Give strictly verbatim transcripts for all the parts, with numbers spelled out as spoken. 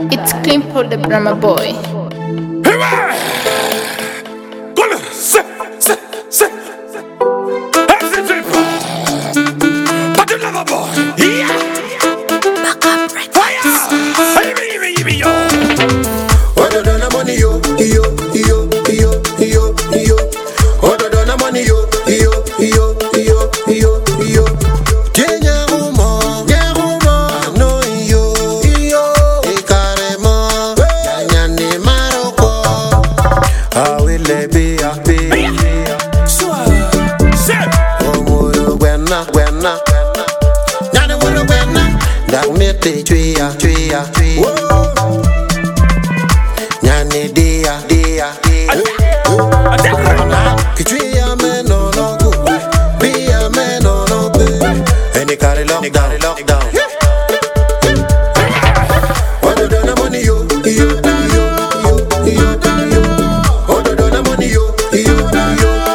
It's Climpo the Brahma boy. Tria, tria, Nyani dia, dia, Kitria me no no go, be a man no no be. Any carry lockdown, lockdown. What do the money you, you, you, you, you, you? What do the money you, you, you, you?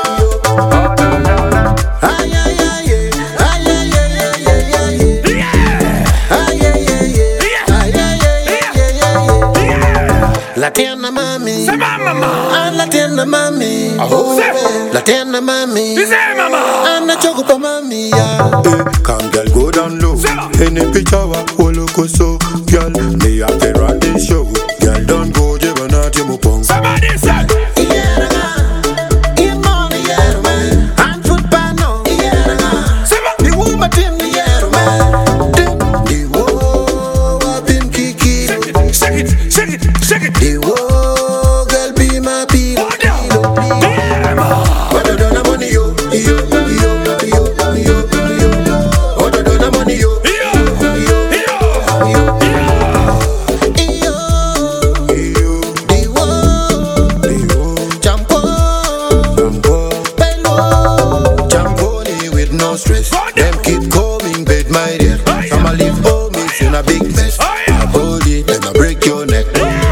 Ay ay ay ay ay ay ay ay ay. La tienda mami, ah, la tienda mami, oh, la tienda mami, ah, na choco pa mami, yeah. Hey, come girl, go down low. Any picture wa holo koso, girl, me have to run this show. Girl, don't go jeba na timu pong. Somebody say, yeah, yeah, money, yeah, man. I'm foot pano, yeah, the woman team, yeah, man. The wo, I been kiki, shake it, shake it, shake it. the wo, girl be my pillow. What do the money you, you, you, you, you, you? What do the money you, you, you, you, you? The wo, The wo, jampo, jampo, pelo. jamponi with no stress. Them keep coming, bed my dear. Some a leave home, it's in a big mess. I hold it, then I break your neck.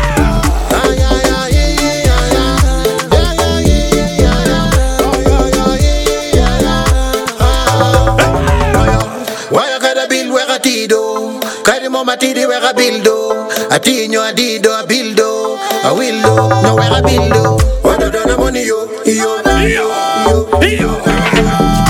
Matidi where I buildo, a tino a dido a buildo, a wildo, no where I buildo. What do the money yo, yo, yo, yo, yo.